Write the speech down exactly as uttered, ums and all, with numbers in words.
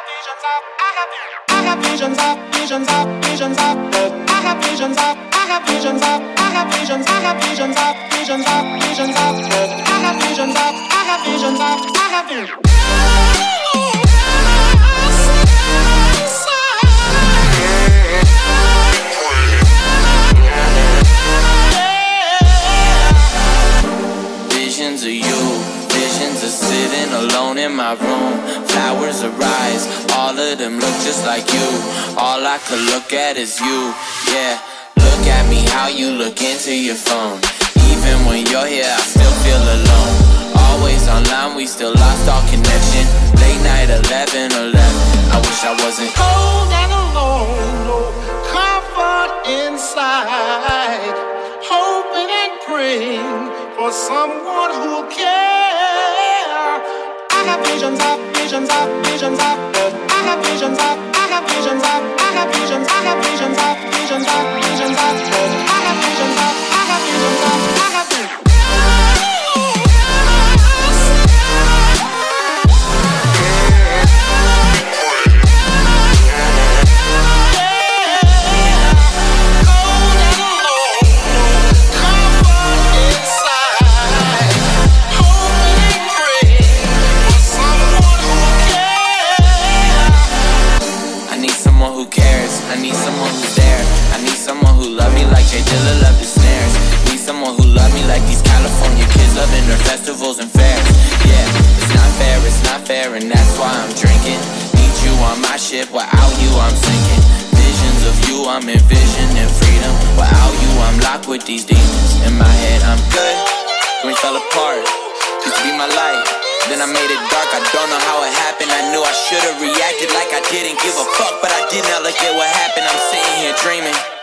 visions of, I have, I have visions of, visions of, visions of, I have visions of, I have visions of, I have visions, I have visions of, visions of, visions of, I have visions of, I have visions of, I have visions. Visions of you, visions of sitting alone in my room. Flowers arise, all of them look just like you. All I could look at is you, yeah. Look at me, how you look into your phone. Even when you're here, I still feel alone. Always online, we still lost our connection. Late night, eleven eleven, I wish I wasn't cold and alone, no comfort inside. Hoping and praying for someone who'll care. I have visions of, visions of, visions of, I have visions of, I have visions of, I have visions, I have visions of, visions of, visions of, I have visions of, I have visions of, I have visions. I need someone who's there. I need someone who love me like Jay Dilla loved his snares. Need someone who love me like these California kids loving their festivals and fairs. Yeah, it's not fair, it's not fair, and that's why I'm drinking. Need you on my ship, without you I'm sinking. Visions of you, I'm envisioning freedom. Without you, I'm locked with these demons. In my head, I'm good. We fell apart. Used to be my light. Then I made it dark, I don't know how it happened. I knew I should've reacted like I didn't give a fuck, but I didn't. Now look at what happened, I'm sitting here dreaming.